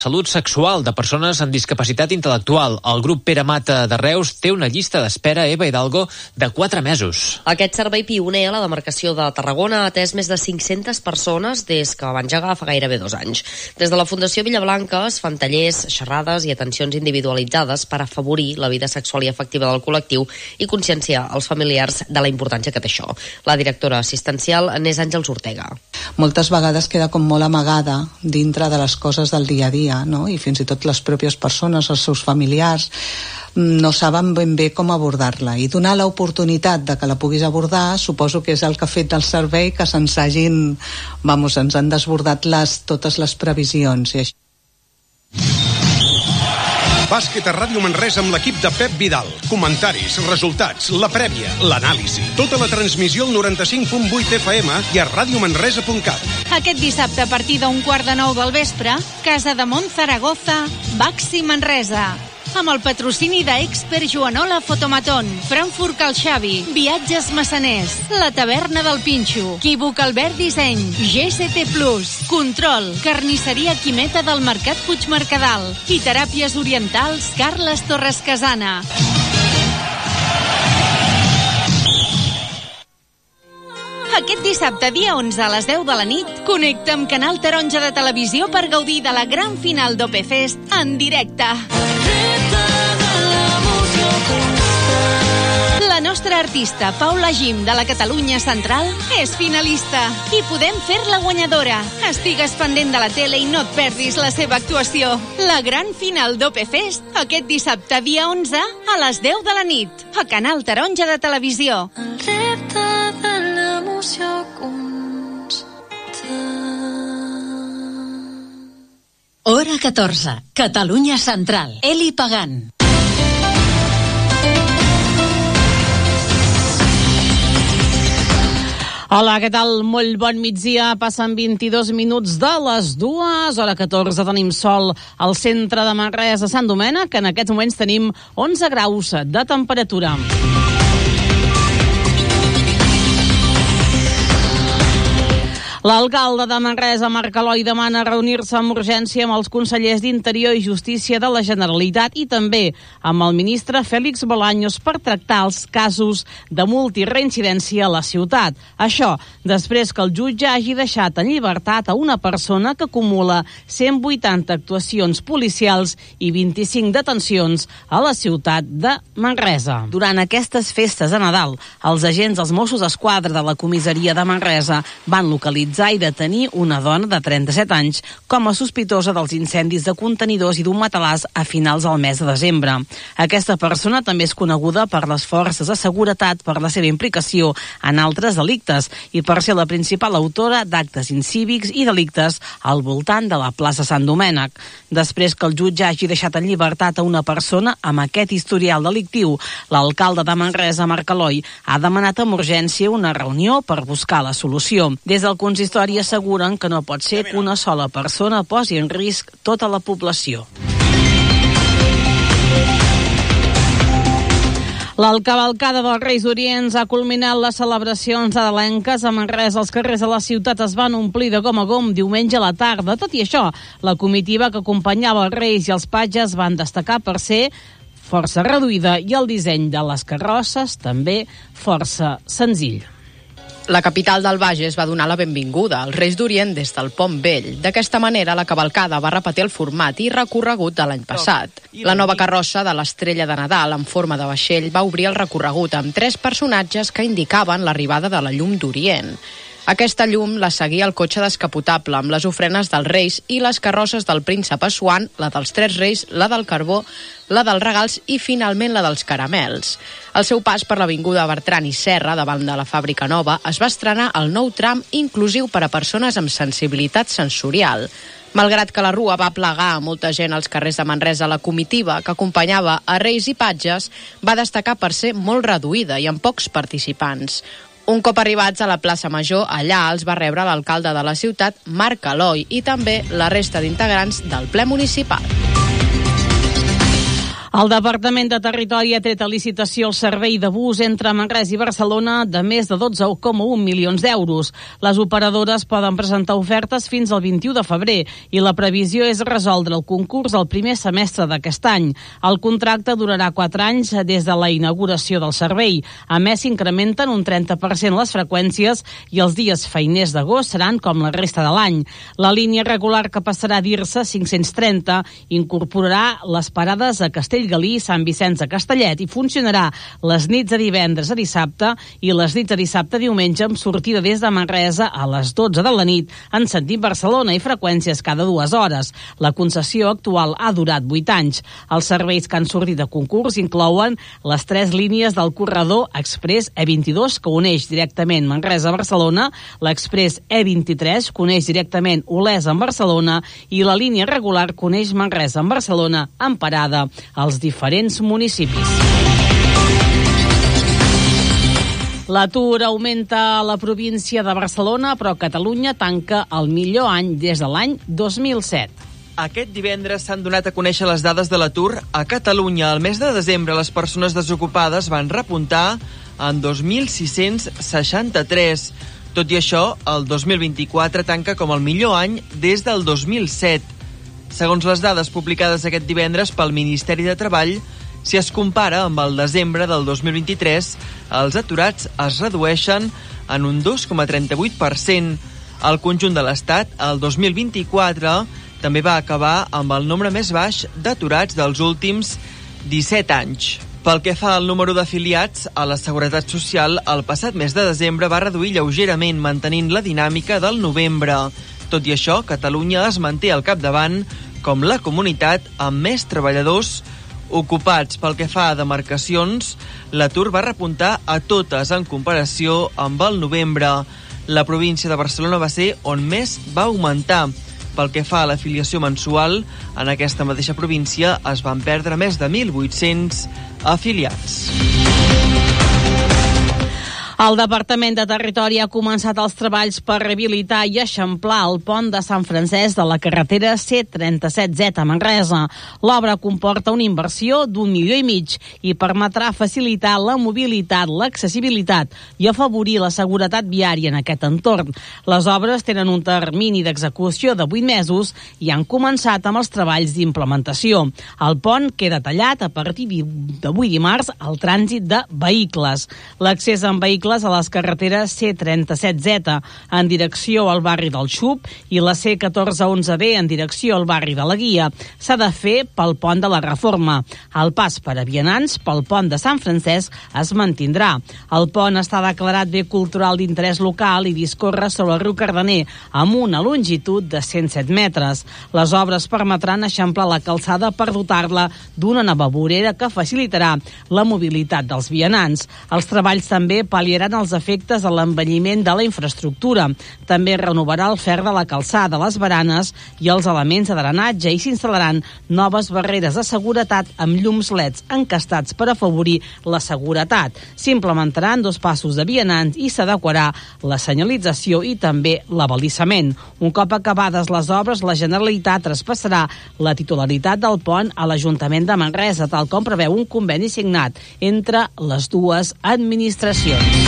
Salut sexual de persones amb discapacitat intel·lectual. El grup Pere Mata de Reus té una llista d'espera, Eva Hidalgo, de 4 mesos. Aquest servei pioner a la demarcació de Tarragona ha atès més de 500 persones des que va engegar fa gairebé 2 anys. Des de la Fundació Villablanca es fan tallers, xerrades i atencions individualitzades per afavorir la vida sexual i afectiva del col·lectiu i conscienciar els familiars de la importància que té això. La directora assistencial n'és Àngels Ortega. Moltes vegades queda com molt amagada dintre de les coses del dia a dia, no? I fins i tot les pròpies persones, els seus familiars, no saben ben bé com abordar-la. I donar l'oportunitat de que la puguis abordar, suposo que és el que ha fet del servei, que ens han desbordat totes les previsions. I això. Bàsquet a Ràdio Manresa amb l'equip de Pep Vidal. Comentaris, resultats, la prèvia, l'anàlisi. Tota la transmissió al 95.8 FM i a radiomanresa.cat. Aquest dissabte a partir d'15:45 del vespre, Casa de Mont Zaragoza, Baxi Manresa. Amb el patrocini d'Expert Joanola Fotomaton, Frankfurt Cal Xavi, Viatges Massaners, La Taverna del Pinxo, Equívoc Albert Disseny, GCT Plus, Control, Carnisseria Quimeta del Mercat Puigmercadal i Teràpies Orientals Carles Torres Casana. Aquest dissabte, dia 11 a les 10 de la nit, connecta amb Canal Taronja de Televisió per gaudir de la gran final d'OP-Fest en directe. La nostra artista, Paula Gim, de la Catalunya Central, és finalista i podem fer-la guanyadora. Estigues pendent de la tele i no et perdis la seva actuació. La gran final d'OP-Fest, aquest dissabte, dia 11, a les 10 de la nit, a Canal Taronja de Televisió. El repte de l'emoció constant. Hora 14, Catalunya Central. Eli Pagant. Hola, què tal? Molt bon migdia. Passen 22 minuts de les 2. Hora 14 tenim sol al centre de Manresa, Sant Domènec. En aquests moments tenim 11 graus de temperatura. L'alcalde de Manresa, Marc Aloi, demana reunir-se amb urgència amb els consellers d'Interior i Justícia de la Generalitat i també amb el ministre Félix Bolaños per tractar els casos de multireincidència a la ciutat. Això després que el jutge hagi deixat en llibertat a una persona que acumula 180 actuacions policials i 25 detencions a la ciutat de Manresa. Durant aquestes festes de Nadal, els agents dels Mossos d'Esquadra de la comissaria de Manresa van localitzar i detenir una dona de 37 anys com a sospitosa dels incendis de contenidors i d'un matalàs a finals del mes de desembre. Aquesta persona també és coneguda per les forces de seguretat per la seva implicació en altres delictes i per ser la principal autora d'actes incívics i delictes al voltant de la plaça Sant Domènec. Després que el jutge hagi deixat en llibertat a una persona amb aquest historial delictiu, l'alcalde de Manresa, Marc Aloi, ha demanat amb urgència una reunió per buscar la solució. Des del consistori asseguren que no pot ser que una sola persona posi en risc tota la població. La cavalcada dels Reis Orients ha culminat les celebracions nadalenques a Manresa. Els carrers de la ciutat es van omplir de gom a gom diumenge a la tarda. Tot i això, la comitiva que acompanyava els Reis i els patges van destacar per ser força reduïda i el disseny de les carrosses també força senzill. La capital del Bages va donar la benvinguda als Reis d'Orient des del Pont Vell. D'aquesta manera, la cavalcada va repetir el format i recorregut de l'any passat. La nova carrossa de l'Estrella de Nadal en forma de vaixell va obrir el recorregut amb 3 personatges que indicaven l'arribada de la llum d'Orient. Aquesta llum la seguia el cotxe descapotable amb les ofrenes dels Reis i les carrosses del príncep Assuan, la dels 3 Reis, la del carbó, la dels regals i finalment la dels caramels. Al seu pas per l'avinguda Bertran i Serra, davant de la Fàbrica Nova, es va estrenar el nou tram inclusiu per a persones amb sensibilitat sensorial. Malgrat que la rua va plegar a molta gent als carrers de Manresa, la comitiva que acompanyava a Reis i Patges va destacar per ser molt reduïda i amb pocs participants. Un cop arribats a la plaça Major, allà els va rebre l'alcalde de la ciutat, Marc Aloi, i també la resta d'integrants del ple municipal. El Departament de Territori ha tret a licitació el servei de bus entre Manresa i Barcelona de més de 12,1 milions d'euros. Les operadores poden presentar ofertes fins al 21 de febrer i la previsió és resoldre el concurs el primer semestre d'aquest any. El contracte durarà 4 anys des de la inauguració del servei. A més, s'incrementen un 30% les freqüències i els dies feiners d'agost seran com la resta de l'any. La línia regular, que passarà a dir-se 530, incorporarà les parades a Castellgalí, Sant Vicenç a Castellet i funcionarà les nits de divendres a dissabte i les nits de dissabte a diumenge amb sortida des de Manresa a les 12 de la nit en sentit Barcelona i freqüències cada 2 hores. La concessió actual ha durat 8 anys. Els serveis que han sortit a concurs inclouen les 3 línies del corredor Express E22 que uneix directament Manresa a Barcelona, l'Express E23 que uneix directament Olesa amb Barcelona i la línia regular que uneix Manresa amb Barcelona amb parada als diferents municipis. L'atur augmenta a la província de Barcelona, però Catalunya tanca el millor any des de l'any 2007. Aquest divendres s'han donat a conèixer les dades de l'atur a Catalunya. Al mes de desembre, les persones desocupades van repuntar en 2.663. Tot i això, el 2024 tanca com el millor any des del 2007. Segons les dades publicades aquest divendres pel Ministeri de Treball, si es compara amb el desembre del 2023, els aturats es redueixen en un 2,38%. Al conjunt de l'Estat, el 2024 també va acabar amb el nombre més baix d'aturats dels últims 17 anys. Pel que fa al número d'afiliats a la Seguretat Social, el passat mes de desembre va reduir lleugerament, mantenint la dinàmica del novembre. Tot i això, Catalunya es manté al capdavant com la comunitat amb més treballadors ocupats. Pel que fa a demarcacions, l'atur va repuntar a totes en comparació amb el novembre. La província de Barcelona va ser on més va augmentar. Pel que fa a l'afiliació mensual, en aquesta mateixa província es van perdre més de 1.800 afiliats. El Departament de Territori ha començat els treballs per rehabilitar i eixamplar el pont de Sant Francesc de la carretera C37Z a Manresa. L'obra comporta una inversió d'1,5 milions i permetrà facilitar la mobilitat, l'accessibilitat i afavorir la seguretat viària en aquest entorn. Les obres tenen un termini d'execució de 8 mesos i han començat amb els treballs d'implementació. El pont queda tallat a partir d'avui dimarts al trànsit de vehicles. L'accés en vehicles a les carreteres C37Z en direcció al barri del Xup i la C1411B en direcció al barri de la Guia s'ha de fer pel pont de la Reforma. El pas per a vianants pel pont de Sant Francesc es mantindrà. El pont està declarat bé cultural d'interès local i discorre sobre el riu Cardener amb una longitud de 107 metres. Les obres permetran eixamplar la calçada per dotar-la d'una nova vorera que facilitarà la mobilitat dels vianants. Els treballs també pal·liaran els efectes de l'envelliment de la infraestructura. També renovarà el fer de la calçada, les baranes i els elements de drenatge i s'instal·laran noves barreres de seguretat amb llums LEDs encastats per afavorir la seguretat. S'implementaran 2 passos de vianants i s'adequarà la senyalització i també l'abalisament. Un cop acabades les obres, la Generalitat traspassarà la titularitat del pont a l'Ajuntament de Manresa, tal com preveu un conveni signat entre les dues administracions.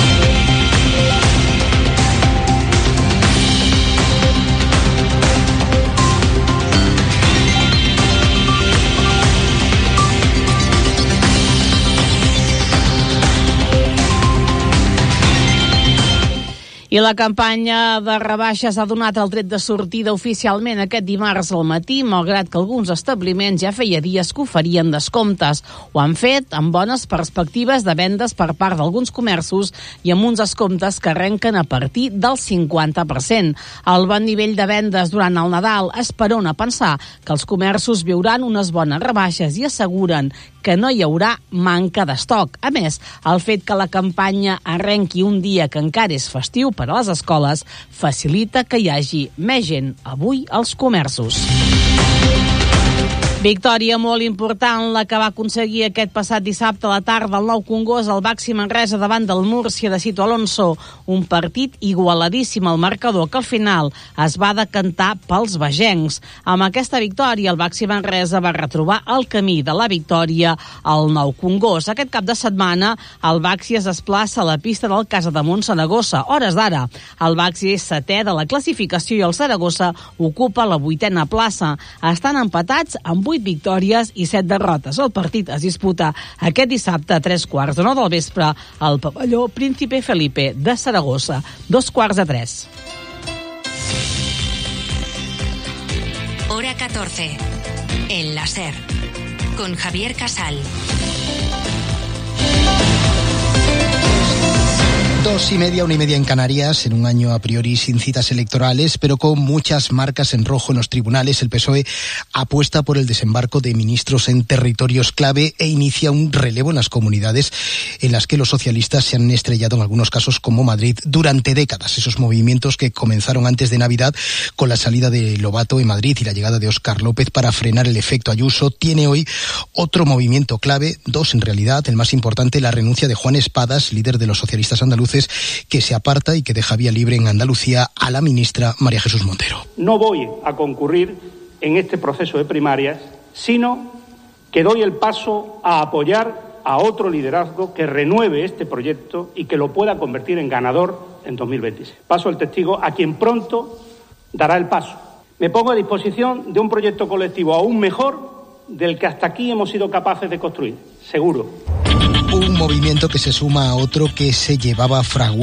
I la campanya de rebaixes ha donat el tret de sortida oficialment aquest dimarts al matí, malgrat que alguns establiments ja feia dies que oferien descomptes. Ho han fet amb bones perspectives de vendes per part d'alguns comerços i amb uns descomptes que arrenquen a partir del 50%. El bon nivell de vendes durant el Nadal esperona pensar que els comerços viuran unes bones rebaixes i asseguren que no hi haurà manca d'estoc. A més, el fet que la campanya arrenqui un dia que encara és festiu per a les escoles facilita que hi hagi més gent avui als comerços. Victòria molt important la que va aconseguir aquest passat dissabte a la tarda el Nou Congost al Baxi Manresa davant del Múrcia de Cito Alonso. Un partit igualadíssim al marcador que al final es va decantar pels bagencs. Amb aquesta victòria el Baxi Manresa va retrobar el camí de la victòria al Nou Congost. Aquest cap de setmana el Baxi es desplaça a la pista del Casademont Saragossa. Hores d'ara, el Baxi és setè de la classificació i el Saragossa ocupa la 8a plaça. Estan empatats amb 8 victòries i 7 derrotes. El partit es disputa aquest dissabte a 15:45 del vespre al pavelló Príncipe Felipe de Saragossa. 2:45. Hora 14. En la SER. Con Javier Casal. 2:30, 1:30 en Canarias, en un año a priori sin citas electorales, pero con muchas marcas en rojo en los tribunales. El PSOE apuesta por el desembarco de ministros en territorios clave e inicia un relevo en las comunidades en las que los socialistas se han estrellado en algunos casos, como Madrid, durante décadas. Esos movimientos que comenzaron antes de Navidad con la salida de Lobato en Madrid y la llegada de Óscar López para frenar el efecto Ayuso, tiene hoy otro movimiento clave, dos en realidad. El más importante, la renuncia de Juan Espadas, líder de los socialistas andaluces, que se aparta y que deja vía libre en Andalucía a la ministra María Jesús Montero. No voy a concurrir en este proceso de primarias, sino que doy el paso a apoyar a otro liderazgo que renueve este proyecto y que lo pueda convertir en ganador en 2026. Paso el testigo a quien pronto dará el paso. Me pongo a disposición de un proyecto colectivo aún mejor del que hasta aquí hemos sido capaces de construir, seguro. Un movimiento que se suma a otro que se llevaba fraguado